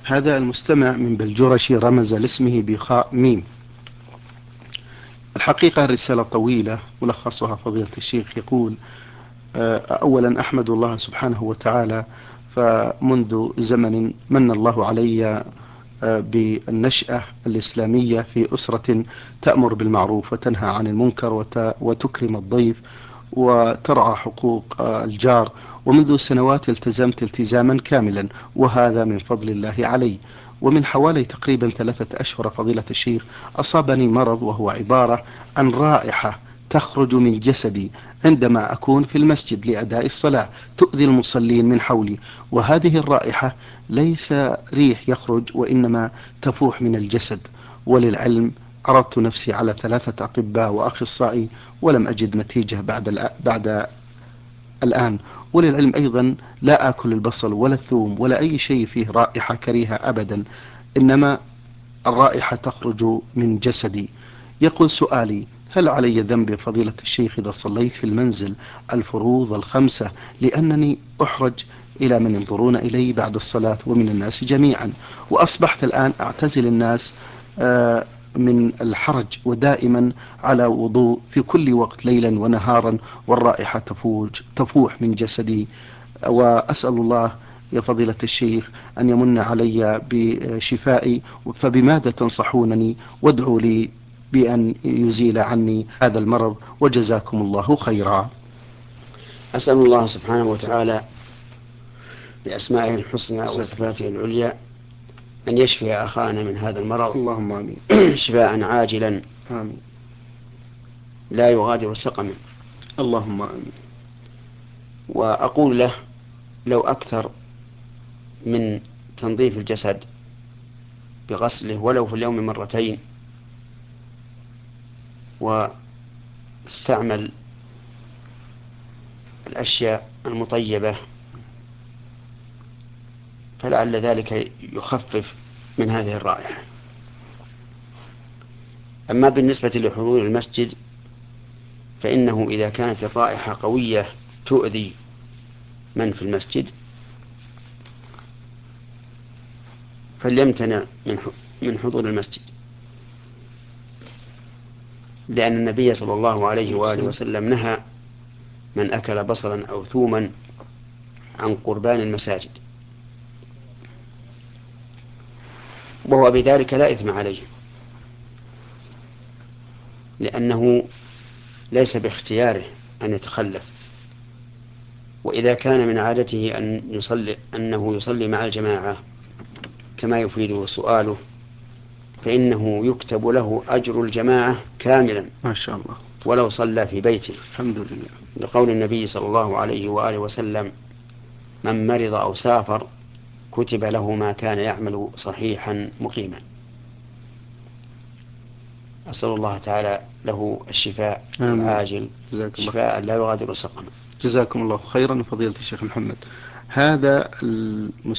هذا المستمع من بلجرشي رمز لاسمه بخاء ميم. الحقيقة الرسالة طويلة، ملخصها فضيلة الشيخ يقول: أولا أحمد الله سبحانه وتعالى، فمنذ زمن من الله علي بالنشأة الإسلامية في أسرة تأمر بالمعروف وتنهى عن المنكر وتكرم الضيف وترعى حقوق الجار. ومنذ سنوات التزمت التزاما كاملا، وهذا من فضل الله علي. ومن حوالي تقريبا 3 أشهر فضيلة الشيخ أصابني مرض، وهو عبارة عن رائحة تخرج من جسدي عندما أكون في المسجد لأداء الصلاة، تؤذي المصلين من حولي. وهذه الرائحة ليس ريح يخرج، وإنما تفوح من الجسد. وللعلم عرضت نفسي على 3 أطباء وأخصائي ولم أجد نتيجة بعد الآن. وللعلم أيضا لا آكل البصل ولا الثوم ولا أي شيء فيه رائحة كريهة أبدا، إنما الرائحة تخرج من جسدي. يقول سؤالي: هل علي ذنب فضيلة الشيخ إذا صليت في المنزل الفروض الخمسة، لأنني أحرج إلى من ينظرون إلي بعد الصلاة ومن الناس جميعا، وأصبحت الآن أعتزل الناس من الحرج، ودائما على وضوء في كل وقت ليلا ونهارا، والرائحة تفوح من جسدي. وأسأل الله يا فضيلة الشيخ أن يمن علي بشفائي، فبماذا تنصحونني؟ وادعوا لي بأن يزيل عني هذا المرض، وجزاكم الله خيرا. أسأل الله سبحانه وتعالى بأسمائه الحسنى وصفاته العليا أن يشفي أخانا من هذا المرض اللهم آمين. شفاء عاجلا آمين. لا يغادر سقما. اللهم آمين. وأقول له: لو أكثر من تنظيف الجسد بغسله ولو في اليوم مرتين، واستعمل الأشياء المطيبة، فلعل ذلك يخفف من هذه الرائحة. أما بالنسبة لحضور المسجد، فإنه إذا كانت الرائحة قوية تؤذي من في المسجد فليمتنع من حضور المسجد، لأن النبي صلى الله عليه وآله وسلم نهى من أكل بصلا أو ثوما عن قربان المساجد، وهو بذلك لا إثم عليه، لأنه ليس باختياره أن يتخلف. وإذا كان من عادته أنه يصلي مع الجماعة كما يفيده سؤاله، فإنه يكتب له أجر الجماعة كاملا ما شاء الله. ولو صلى في بيته، الحمد لله. لقول النبي صلى الله عليه وآله وسلم: من مرض أو سافر كتب له ما كان يعمل صحيحا مقيما. أسأل الله تعالى له الشفاء آمين. العاجل، جزاك الله. شفاء لا يغادر سقما. جزاكم الله خيرا فضيلة الشيخ محمد. هذا